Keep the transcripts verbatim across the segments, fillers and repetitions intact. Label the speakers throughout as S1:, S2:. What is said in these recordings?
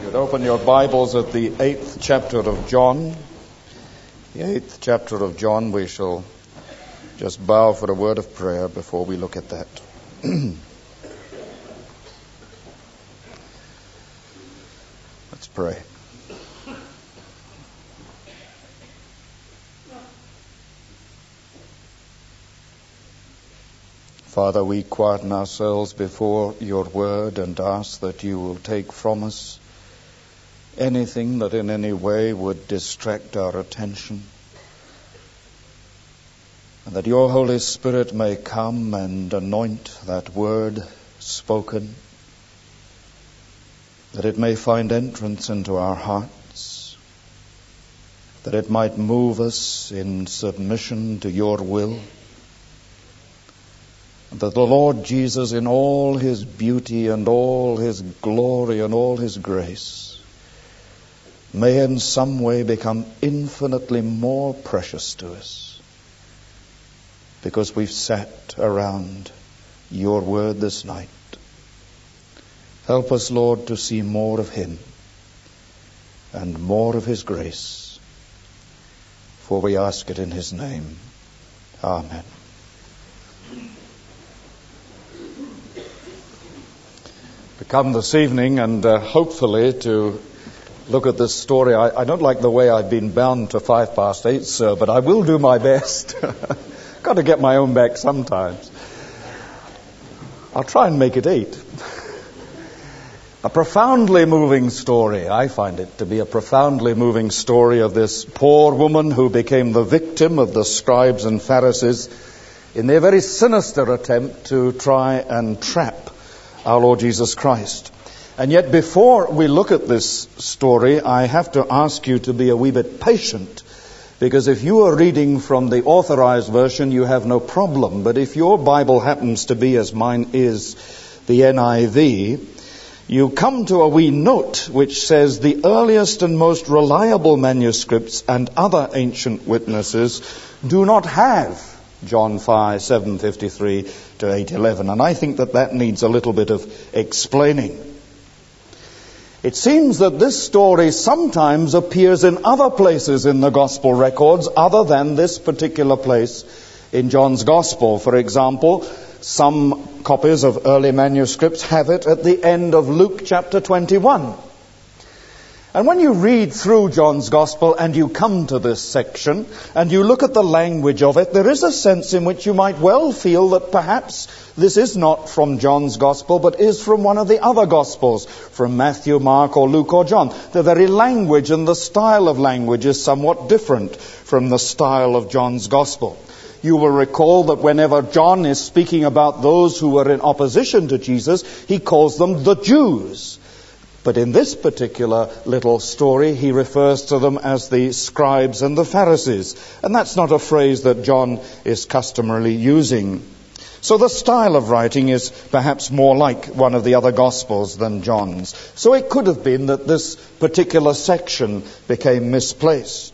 S1: You'd open your Bibles at the eighth chapter of John. The eighth chapter of John. We shall just bow for a word of prayer before we look at that. Let's pray. Father, we quieten ourselves before your word and ask that you will take from us anything that in any way would distract our attention, and that your Holy Spirit may come and anoint that word spoken, that it may find entrance into our hearts, that it might move us in submission to your will, and that the Lord Jesus, in all his beauty and all his glory and all his grace, may in some way become infinitely more precious to us because we've sat around your word this night. Help us, Lord, to see more of him and more of his grace, for we ask it in his name. Amen. We come this evening and uh, hopefully to look at this story. I, I don't like the way I've been bound to five past eight, sir, but I will do my best. Got to get my own back sometimes. I'll try and make it eight. A profoundly moving story. I find it to be a profoundly moving story of this poor woman who became the victim of the scribes and Pharisees in their very sinister attempt to try and trap our Lord Jesus Christ. And yet before we look at this story, I have to ask you to be a wee bit patient, because if you are reading from the authorized version, you have no problem. But if your Bible happens to be, as mine is, the N I V, you come to a wee note which says the earliest and most reliable manuscripts and other ancient witnesses do not have John five, seven fifty-three to eight eleven. And I think that that needs a little bit of explaining. It seems that this story sometimes appears in other places in the Gospel records other than this particular place in John's Gospel. For example, some copies of early manuscripts have it at the end of Luke chapter twenty-one. And when you read through John's Gospel and you come to this section and you look at the language of it, there is a sense in which you might well feel that perhaps this is not from John's Gospel, but is from one of the other Gospels, from Matthew, Mark, or Luke, or John. The very language and the style of language is somewhat different from the style of John's Gospel. You will recall that whenever John is speaking about those who were in opposition to Jesus, he calls them the Jews. But in this particular little story, he refers to them as the scribes and the Pharisees. And that's not a phrase that John is customarily using. So the style of writing is perhaps more like one of the other Gospels than John's. So it could have been that this particular section became misplaced.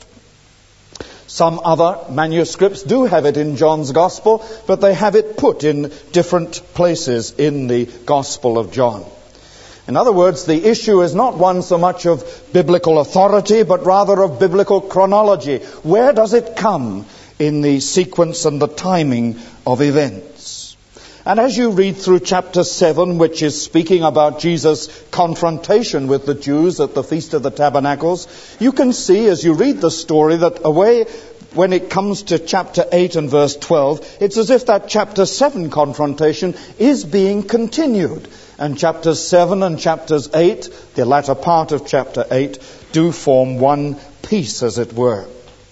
S1: Some other manuscripts do have it in John's Gospel, but they have it put in different places in the Gospel of John. In other words, the issue is not one so much of biblical authority, but rather of biblical chronology. Where does it come in the sequence and the timing of events? And as you read through chapter seven, which is speaking about Jesus' confrontation with the Jews at the Feast of the Tabernacles, you can see as you read the story that away when it comes to chapter eight and verse twelve, it's as if that chapter seven confrontation is being continued. And chapters seven and chapters eight, the latter part of chapter eight, do form one piece, as it were.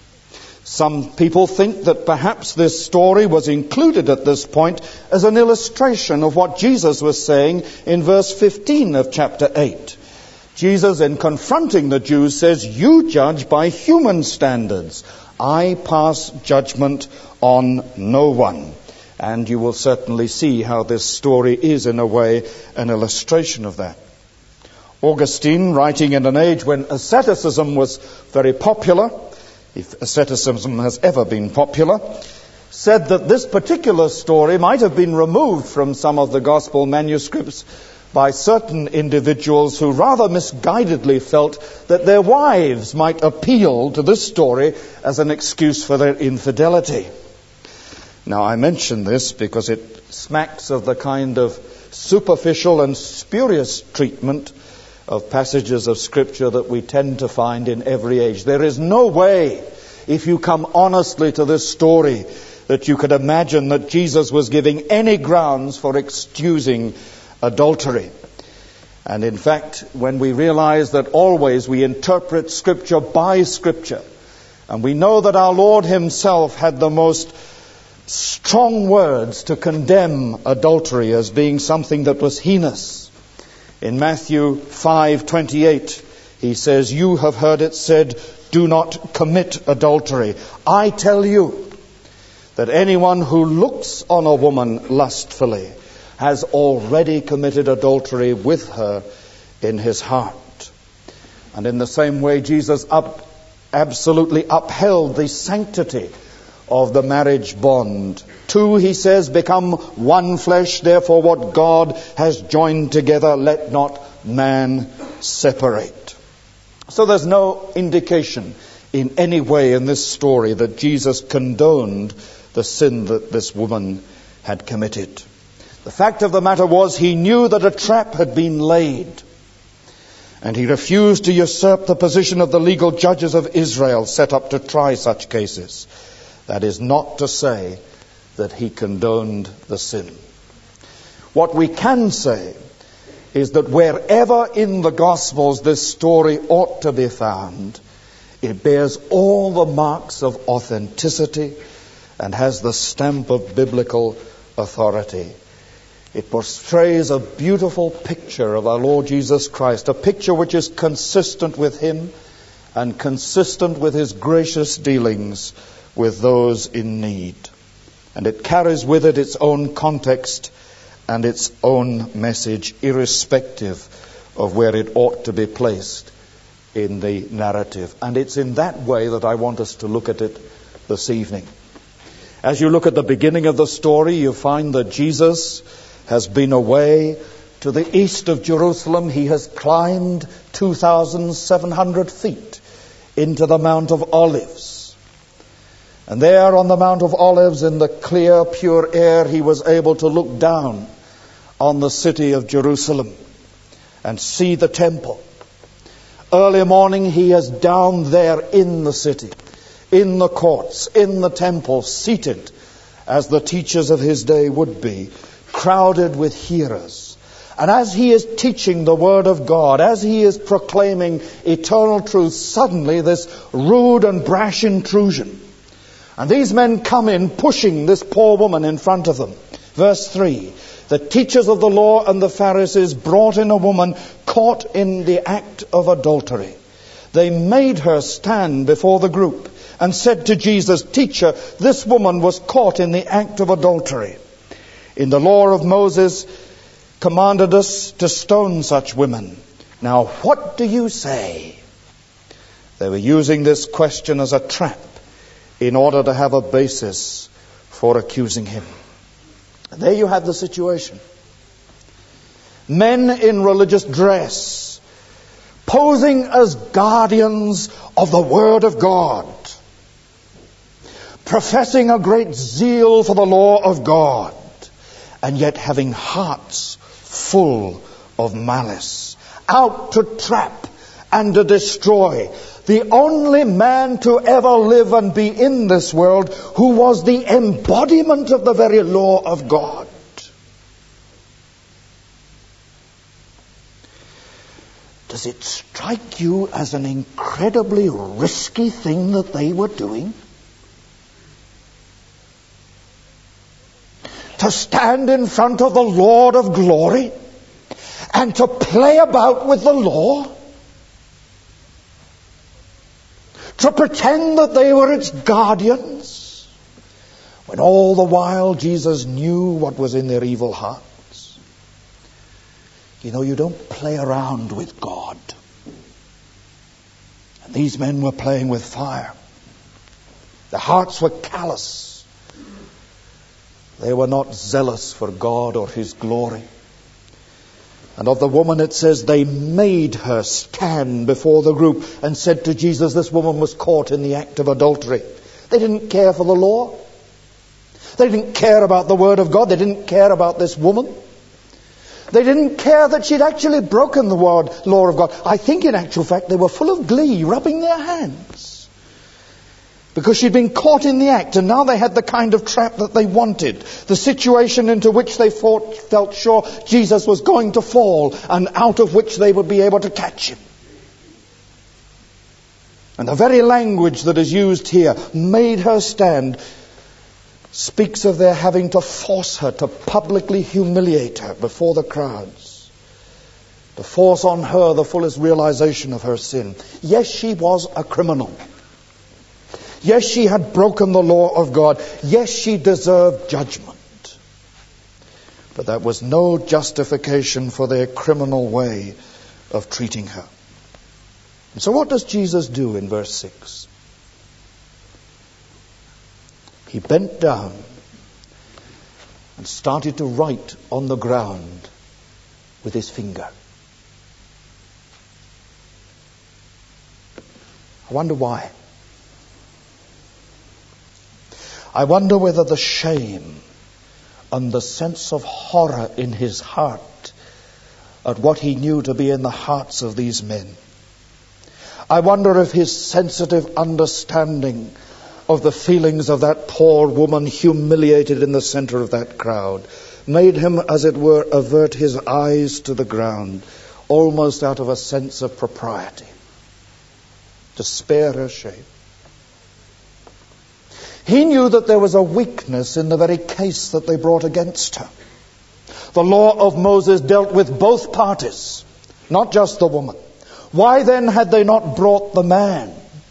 S1: Some people think that perhaps this story was included at this point as an illustration of what Jesus was saying in verse fifteen of chapter eight. Jesus, in confronting the Jews, says, "You judge by human standards. I pass judgment on no one." And you will certainly see how this story is, in a way, an illustration of that. Augustine, writing in an age when asceticism was very popular, if asceticism has ever been popular, said that this particular story might have been removed from some of the gospel manuscripts by certain individuals who rather misguidedly felt that their wives might appeal to this story as an excuse for their infidelity. Now, I mention this because it smacks of the kind of superficial and spurious treatment of passages of Scripture that we tend to find in every age. There is no way, if you come honestly to this story, that you could imagine that Jesus was giving any grounds for excusing adultery. And in fact, when we realize that always we interpret Scripture by Scripture, and we know that our Lord himself had the most strong words to condemn adultery as being something that was heinous. In Matthew five twenty-eight, he says, "You have heard it said, 'Do not commit adultery.' I tell you that anyone who looks on a woman lustfully has already committed adultery with her in his heart." And in the same way, Jesus up, absolutely upheld the sanctity of the marriage bond. Two, he says, become one flesh. Therefore, what God has joined together, let not man separate. So there's no indication in any way in this story that Jesus condoned the sin that this woman had committed. The fact of the matter was, he knew that a trap had been laid, and he refused to usurp the position of the legal judges of Israel set up to try such cases. That is not to say that he condoned the sin. What we can say is that wherever in the Gospels this story ought to be found, it bears all the marks of authenticity and has the stamp of biblical authority. It portrays a beautiful picture of our Lord Jesus Christ, a picture which is consistent with him and consistent with his gracious dealings with those in need. And it carries with it its own context and its own message, irrespective of where it ought to be placed in the narrative. And it's in that way that I want us to look at it this evening. As you look at the beginning of the story, you find that Jesus has been away to the east of Jerusalem. He has climbed two thousand seven hundred feet into the Mount of Olives. And there on the Mount of Olives, in the clear, pure air, he was able to look down on the city of Jerusalem and see the temple. Early morning, he is down there in the city, in the courts, in the temple, seated as the teachers of his day would be, crowded with hearers. And as he is teaching the Word of God, as he is proclaiming eternal truth, suddenly this rude and brash intrusion. And these men come in, pushing this poor woman in front of them. Verse three, the teachers of the law and the Pharisees brought in a woman caught in the act of adultery. They made her stand before the group and said to Jesus, "Teacher, this woman was caught in the act of adultery. In the law of Moses commanded us to stone such women. Now what do you say?" They were using this question as a trap in order to have a basis for accusing him. And there you have the situation. Men in religious dress, posing as guardians of the Word of God, professing a great zeal for the law of God, and yet having hearts full of malice, out to trap and to destroy the only man to ever live and be in this world who was the embodiment of the very law of God. Does it strike you as an incredibly risky thing that they were doing? To stand in front of the Lord of glory and to play about with the law? To pretend that they were its guardians, when all the while Jesus knew what was in their evil hearts? You know, you don't play around with God. And these men were playing with fire. Their hearts were callous. They were not zealous for God or His glory. And of the woman it says, they made her stand before the group and said to Jesus, this woman was caught in the act of adultery. They didn't care for the law. They didn't care about the word of God. They didn't care about this woman. They didn't care that she'd actually broken the word, law of God. I think in actual fact they were full of glee, rubbing their hands, because she'd been caught in the act, and now they had the kind of trap that they wanted, the situation into which they fought, felt sure Jesus was going to fall, and out of which they would be able to catch him. And the very language that is used here, made her stand, speaks of their having to force her, to publicly humiliate her before the crowds, to force on her the fullest realization of her sin. Yes, she was a criminal. Yes, she had broken the law of God. Yes, she deserved judgment. But that was no justification for their criminal way of treating her. And so what does Jesus do in verse six? He bent down and started to write on the ground with his finger. I wonder why. I wonder whether the shame and the sense of horror in his heart at what he knew to be in the hearts of these men. I wonder if his sensitive understanding of the feelings of that poor woman humiliated in the center of that crowd made him, as it were, avert his eyes to the ground, almost out of a sense of propriety, to spare her shame. He knew that there was a weakness in the very case that they brought against her. The law of Moses dealt with both parties, not just the woman. Why then had they not brought the man?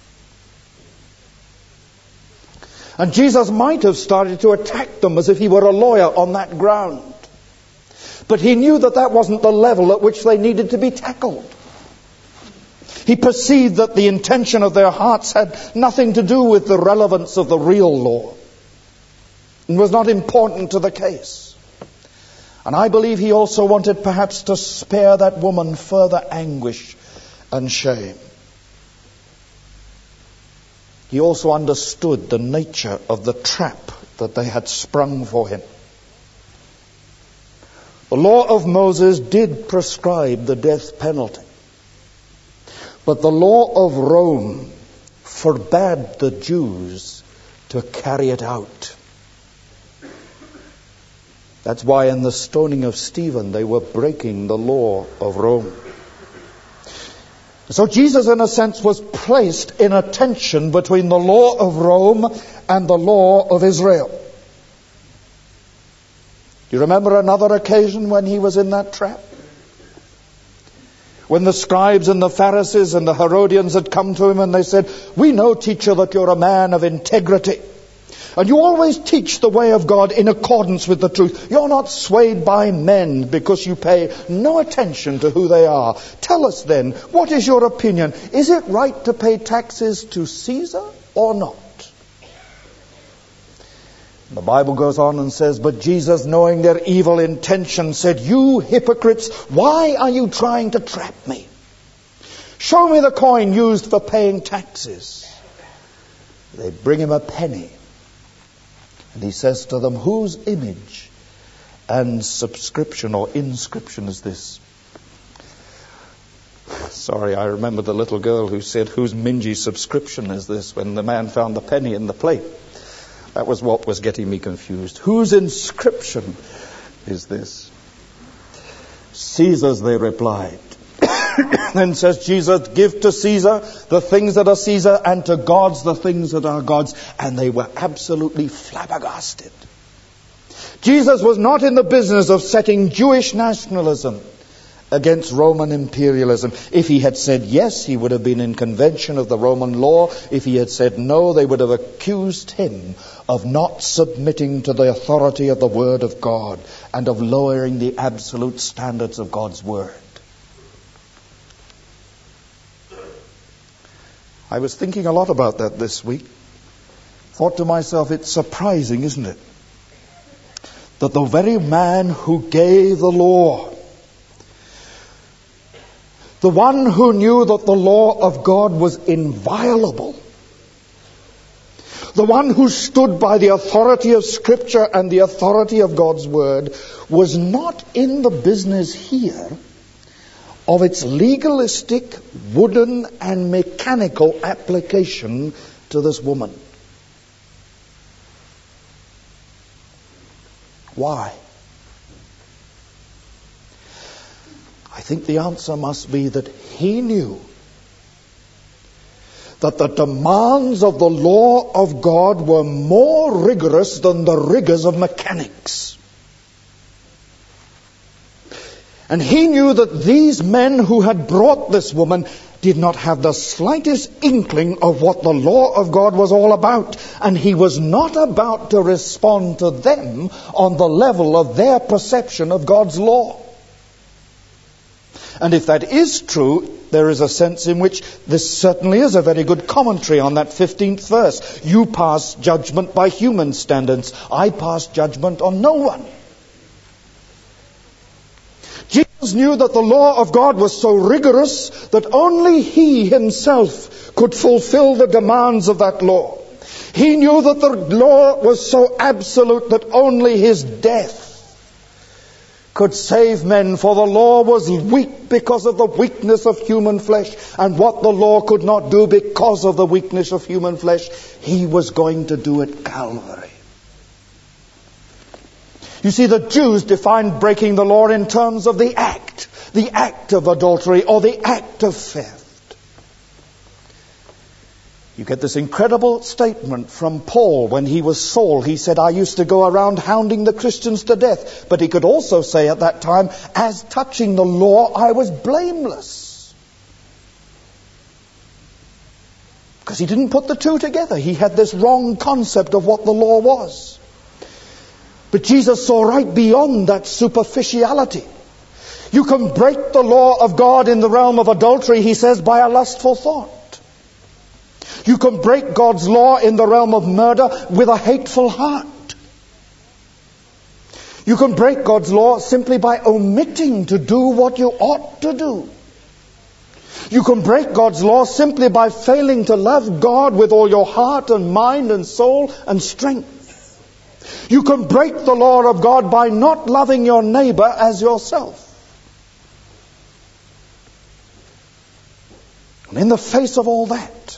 S1: And Jesus might have started to attack them as if he were a lawyer on that ground. But he knew that that wasn't the level at which they needed to be tackled. He perceived that the intention of their hearts had nothing to do with the relevance of the real law, and was not important to the case. And I believe he also wanted perhaps to spare that woman further anguish and shame. He also understood the nature of the trap that they had sprung for him. The law of Moses did prescribe the death penalty, but the law of Rome forbade the Jews to carry it out. That's why in the stoning of Stephen they were breaking the law of Rome. So Jesus, in a sense, was placed in a tension between the law of Rome and the law of Israel. Do you remember another occasion when he was in that trap? When the scribes and the Pharisees and the Herodians had come to him and they said, "We know, teacher, that you're a man of integrity. And you always teach the way of God in accordance with the truth. You're not swayed by men because you pay no attention to who they are. Tell us then, what is your opinion? Is it right to pay taxes to Caesar or not?" The Bible goes on and says, "But Jesus, knowing their evil intention, said, 'You hypocrites, why are you trying to trap me? Show me the coin used for paying taxes.' They bring him a penny. And he says to them, 'Whose image and subscription or inscription is this?'" Sorry, I remember the little girl who said, "Whose mingy subscription is this?" when the man found the penny in the plate. That was what was getting me confused. Whose inscription is this? "Caesar's," they replied. Then says Jesus, "Give to Caesar the things that are Caesar, and to God's the things that are God's." And they were absolutely flabbergasted. Jesus was not in the business of setting Jewish nationalism against Roman imperialism. If he had said yes, he would have been in convention of the Roman law. If he had said no, they would have accused him of not submitting to the authority of the Word of God and of lowering the absolute standards of God's Word. I was thinking a lot about that this week. Thought to myself, it's surprising, isn't it, that the very man who gave the law the one who knew that the law of God was inviolable, the one who stood by the authority of Scripture and the authority of God's Word, was not in the business here of its legalistic, wooden and mechanical application to this woman. Why? I think the answer must be that he knew that the demands of the law of God were more rigorous than the rigors of mechanics. And he knew that these men who had brought this woman did not have the slightest inkling of what the law of God was all about. And he was not about to respond to them on the level of their perception of God's law. And if that is true, there is a sense in which this certainly is a very good commentary on that fifteenth verse. You pass judgment by human standards. I pass judgment on no one. Jesus knew that the law of God was so rigorous that only he himself could fulfill the demands of that law. He knew that the law was so absolute that only his death could save men, for the law was weak because of the weakness of human flesh, and what the law could not do because of the weakness of human flesh, he was going to do at Calvary. You see, the Jews defined breaking the law in terms of the act, the act of adultery or the act of theft. You get this incredible statement from Paul when he was Saul. He said, I used to go around hounding the Christians to death. But he could also say at that time, as touching the law, I was blameless. Because he didn't put the two together. He had this wrong concept of what the law was. But Jesus saw right beyond that superficiality. You can break the law of God in the realm of adultery, he says, by a lustful thought. You can break God's law in the realm of murder with a hateful heart. You can break God's law simply by omitting to do what you ought to do. You can break God's law simply by failing to love God with all your heart and mind and soul and strength. You can break the law of God by not loving your neighbor as yourself. And in the face of all that,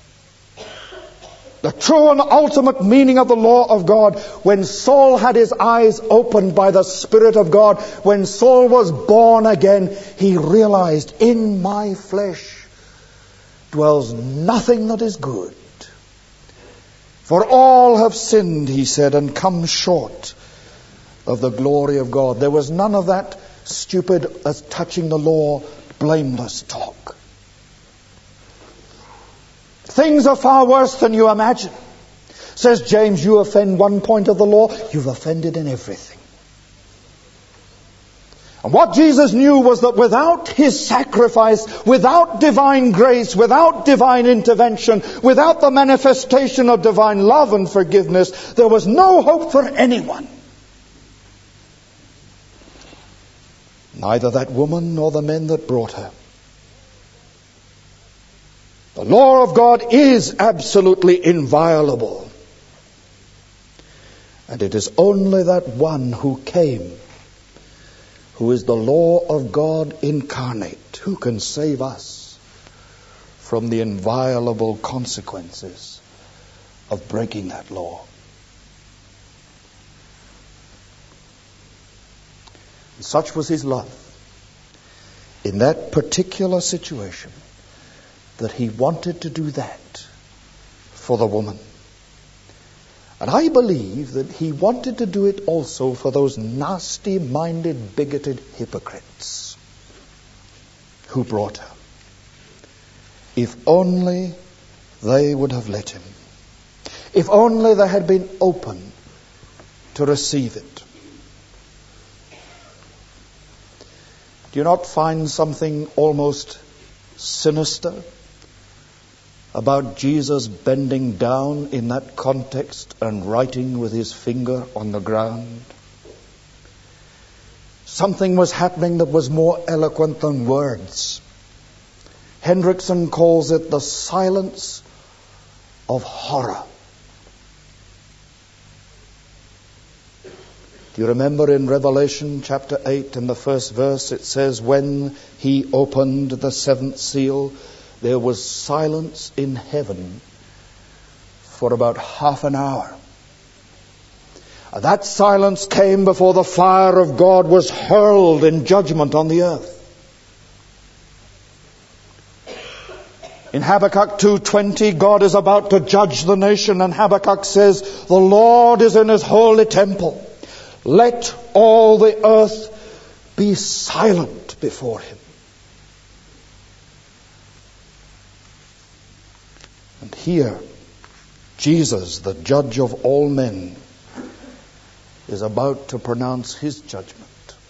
S1: the true and ultimate meaning of the law of God, when Saul had his eyes opened by the Spirit of God, when Saul was born again, he realized, in my flesh dwells nothing that is good. For all have sinned, he said, and come short of the glory of God. There was none of that stupid, as touching the law, blameless talk. Things are far worse than you imagine. Says James, you offend one point of the law, you've offended in everything. And what Jesus knew was that without his sacrifice, without divine grace, without divine intervention, without the manifestation of divine love and forgiveness, there was no hope for anyone. Neither that woman nor the men that brought her. The law of God is absolutely inviolable. And it is only that one who came, who is the law of God incarnate, who can save us from the inviolable consequences of breaking that law. And such was his love in that particular situation, that he wanted to do that for the woman. And I believe that he wanted to do it also for those nasty-minded, bigoted hypocrites who brought her. If only they would have let him. If only they had been open to receive it. Do you not find something almost sinister about Jesus bending down in that context and writing with his finger on the ground? Something was happening that was more eloquent than words. Hendrickson calls it the silence of horror. Do you remember in Revelation chapter eight, in the first verse, it says, when he opened the seventh seal, there was silence in heaven for about half an hour. That silence came before the fire of God was hurled in judgment on the earth. In Habakkuk two twenty, God is about to judge the nation, and Habakkuk says, the Lord is in his holy temple. Let all the earth be silent before him. And here, Jesus, the judge of all men, is about to pronounce his judgment.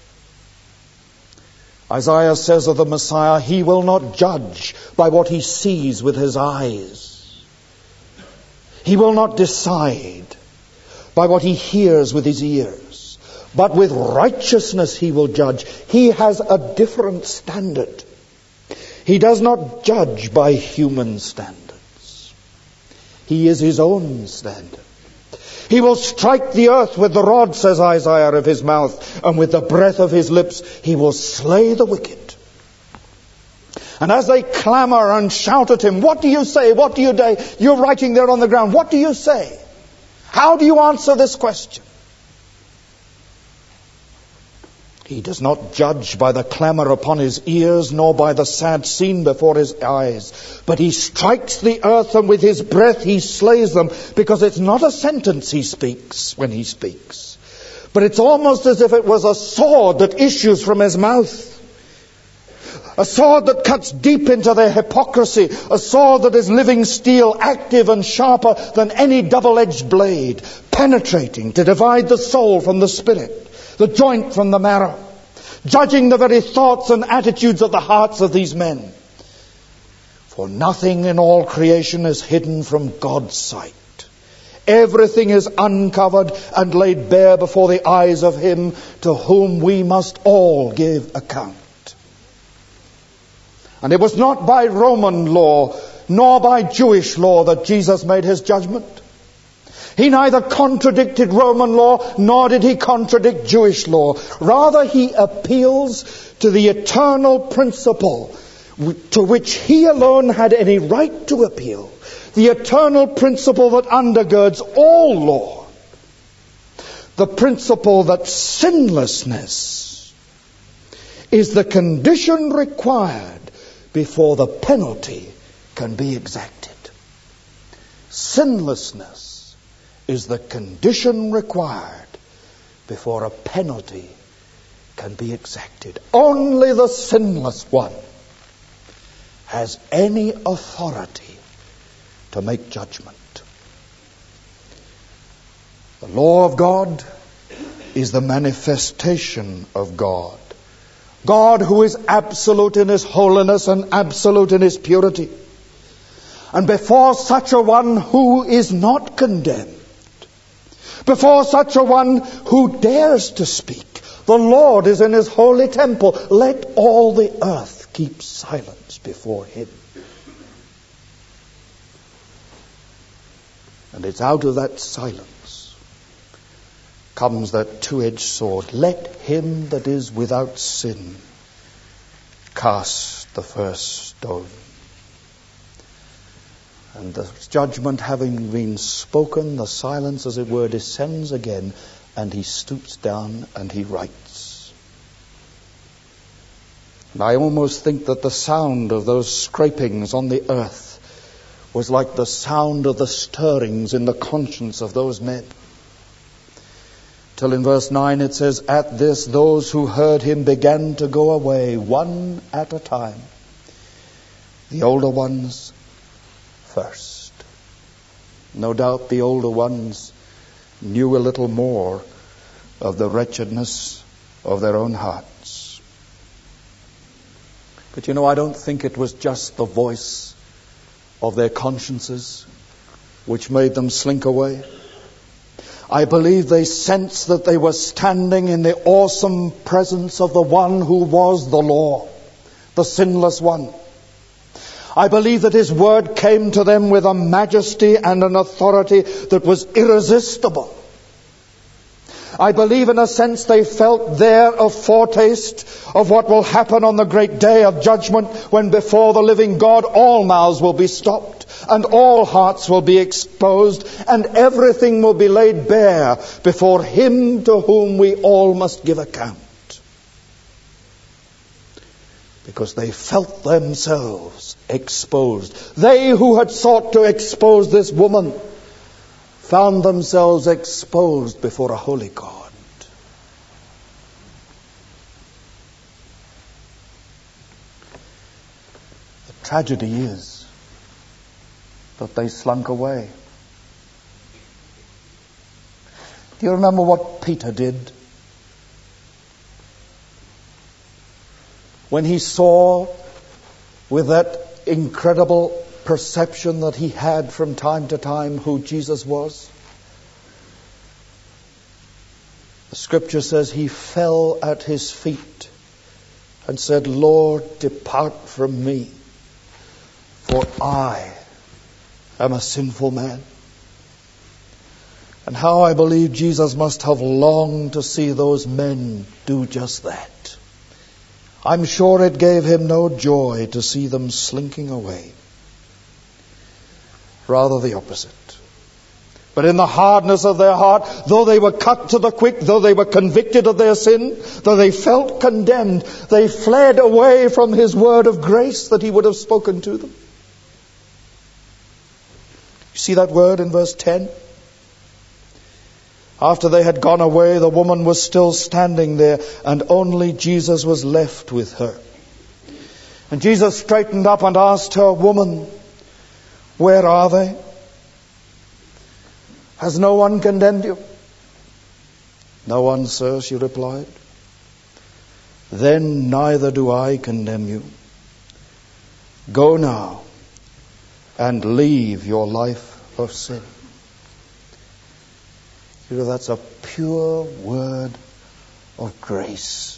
S1: Isaiah says of the Messiah, he will not judge by what he sees with his eyes. He will not decide by what he hears with his ears. But with righteousness he will judge. He has a different standard. He does not judge by human standards. He is his own standard. He will strike the earth with the rod, says Isaiah, of his mouth, and with the breath of his lips he will slay the wicked. And as they clamor and shout at him, what do you say? What do you do? You're writing there on the ground. What do you say? How do you answer this question? He does not judge by the clamor upon his ears, nor by the sad scene before his eyes. But he strikes the earth, and with his breath he slays them, because it's not a sentence he speaks when he speaks. But it's almost as if it was a sword that issues from his mouth. A sword that cuts deep into their hypocrisy. A sword that is living steel, active and sharper than any double-edged blade, penetrating to divide the soul from the spirit, the joint from the marrow, judging the very thoughts and attitudes of the hearts of these men. For nothing in all creation is hidden from God's sight. Everything is uncovered and laid bare before the eyes of him to whom we must all give account. And it was not by Roman law nor by Jewish law that Jesus made his judgment. He neither contradicted Roman law nor did he contradict Jewish law. Rather, he appeals to the eternal principle to which he alone had any right to appeal. The eternal principle that undergirds all law. The principle that sinlessness is the condition required before the penalty can be exacted. Sinlessness is the condition required before a penalty can be exacted. Only the sinless one has any authority to make judgment. The law of God is the manifestation of God. God who is absolute in his holiness and absolute in his purity. And before such a one who is not condemned, before such a one who dares to speak, the Lord is in his holy temple. Let all the earth keep silence before him. And it's out of that silence comes that two-edged sword. Let him that is without sin cast the first stone. And the judgment having been spoken, the silence, as it were, descends again, and he stoops down and he writes. And I almost think that the sound of those scrapings on the earth was like the sound of the stirrings in the conscience of those men. Till in verse nine it says, at this those who heard him began to go away, one at a time. The older ones first. No doubt the older ones knew a little more of the wretchedness of their own hearts. But you know, I don't think it was just the voice of their consciences which made them slink away. I believe they sensed that they were standing in the awesome presence of the one who was the law, the sinless one. I believe that his word came to them with a majesty and an authority that was irresistible. I believe in a sense they felt there a foretaste of what will happen on the great day of judgment, when before the living God all mouths will be stopped and all hearts will be exposed and everything will be laid bare before him to whom we all must give account. Because they felt themselves exposed. They who had sought to expose this woman found themselves exposed before a holy God. The tragedy is that they slunk away. Do you remember what Peter did? When he saw, with that incredible perception that he had from time to time, who Jesus was, the scripture says he fell at his feet and said, "Lord, depart from me, for I am a sinful man." And how I believe Jesus must have longed to see those men do just that. I'm sure it gave him no joy to see them slinking away. Rather the opposite. But in the hardness of their heart, though they were cut to the quick, though they were convicted of their sin, though they felt condemned, they fled away from his word of grace that he would have spoken to them. You see that word in verse ten? After they had gone away, the woman was still standing there, and only Jesus was left with her. And Jesus straightened up and asked her, "Woman, where are they? Has no one condemned you?" "No one, sir," she replied. "Then neither do I condemn you. Go now and leave your life of sin." You know, that's a pure word of grace.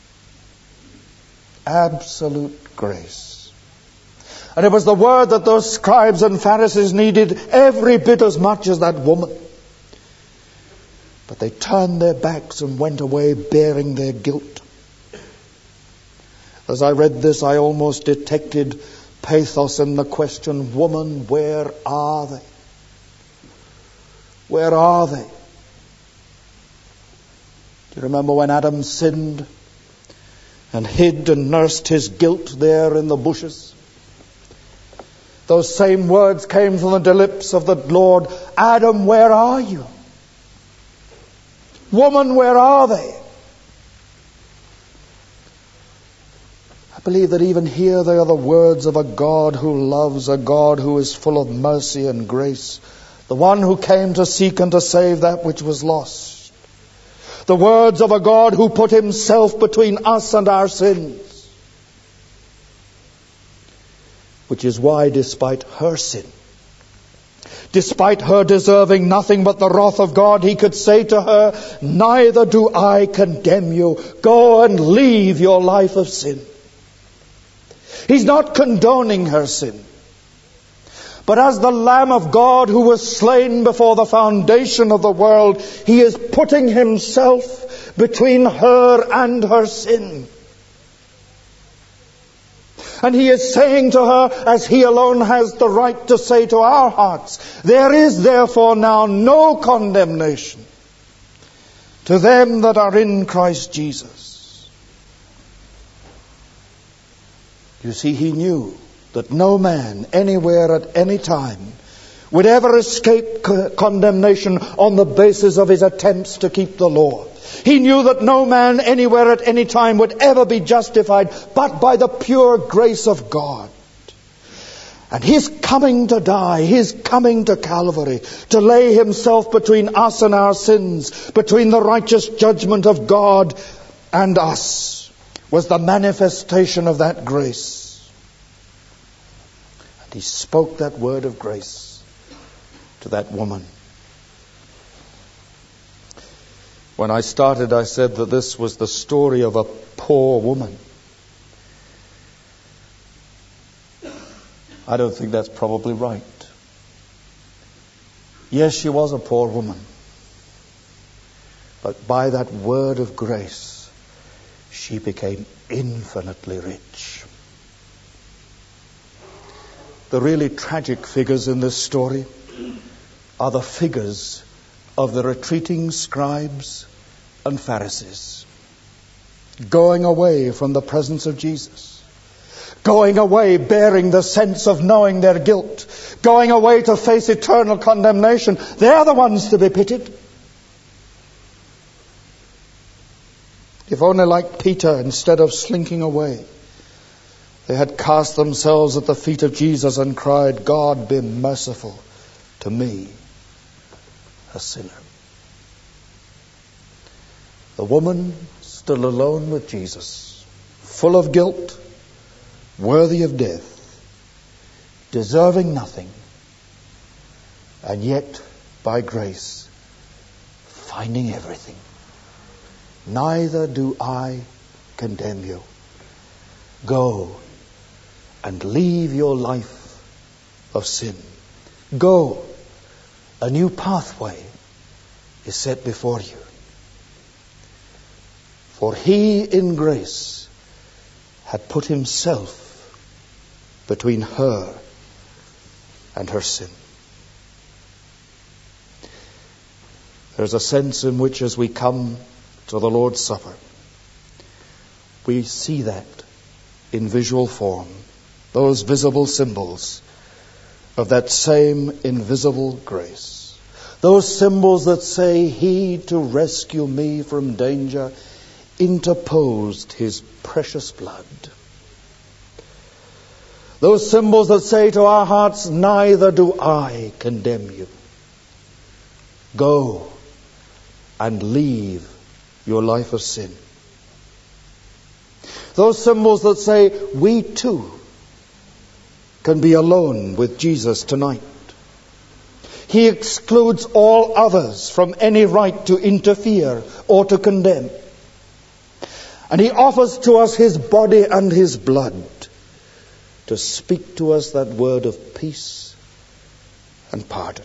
S1: Absolute grace. And it was the word that those scribes and Pharisees needed every bit as much as that woman. But they turned their backs and went away bearing their guilt. As I read this, I almost detected pathos in the question, "Woman, where are they? Where are they?" Do you remember when Adam sinned and hid and nursed his guilt there in the bushes? Those same words came from the lips of the Lord. "Adam, where are you? Woman, where are they?" I believe that even here they are the words of a God who loves, a God who is full of mercy and grace, the one who came to seek and to save that which was lost. The words of a God who put himself between us and our sins. Which is why, despite her sin, despite her deserving nothing but the wrath of God, he could say to her, "Neither do I condemn you. Go and leave your life of sin." He's not condoning her sin. But as the Lamb of God who was slain before the foundation of the world, he is putting himself between her and her sin. And he is saying to her, as he alone has the right to say to our hearts, "There is therefore now no condemnation to them that are in Christ Jesus." You see, he knew that no man anywhere at any time would ever escape co- condemnation on the basis of his attempts to keep the law. He knew that no man anywhere at any time would ever be justified but by the pure grace of God. And his coming to die, his coming to Calvary, to lay himself between us and our sins, between the righteous judgment of God and us, was the manifestation of that grace. And he spoke that word of grace to that woman. When I started, I said that this was the story of a poor woman. I don't think that's probably right. Yes, she was a poor woman. But by that word of grace, she became infinitely rich. The really tragic figures in this story are the figures of the retreating scribes and Pharisees, going away from the presence of Jesus, going away bearing the sense of knowing their guilt, going away to face eternal condemnation. They're the ones to be pitied. If only like Peter, instead of slinking away, they had cast themselves at the feet of Jesus and cried, God, be merciful to me, a sinner. The woman stood alone with Jesus, full of guilt, worthy of death, deserving nothing, and yet, by grace, finding everything. Neither do I condemn you. Go and leave your life of sin. Go. A new pathway is set before you. For he in grace had put himself between her and her sin. There's a sense in which as we come to the Lord's Supper, we see that in visual form, those visible symbols of that same invisible grace. Those symbols that say, he to rescue me from danger interposed his precious blood. Those symbols that say to our hearts, neither do I condemn you. Go and leave your life of sin. Those symbols that say, we too can be alone with Jesus tonight. He excludes all others from any right to interfere or to condemn. And he offers to us his body and his blood to speak to us that word of peace and pardon.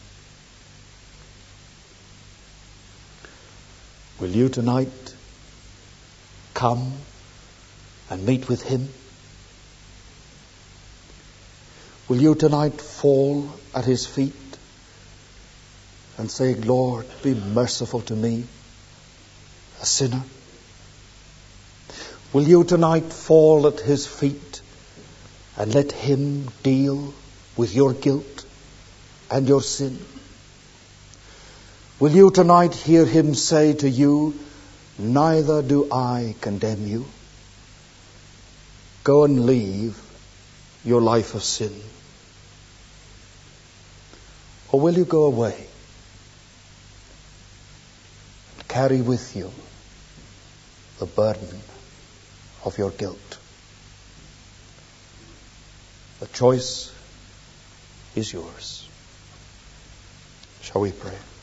S1: Will you tonight come and meet with him? Will you tonight fall at his feet and say, Lord, be merciful to me, a sinner? Will you tonight fall at his feet and let him deal with your guilt and your sin? Will you tonight hear him say to you, neither do I condemn you. Go and leave your life of sin. Or will you go away and carry with you the burden of your guilt? The choice is yours. Shall we pray?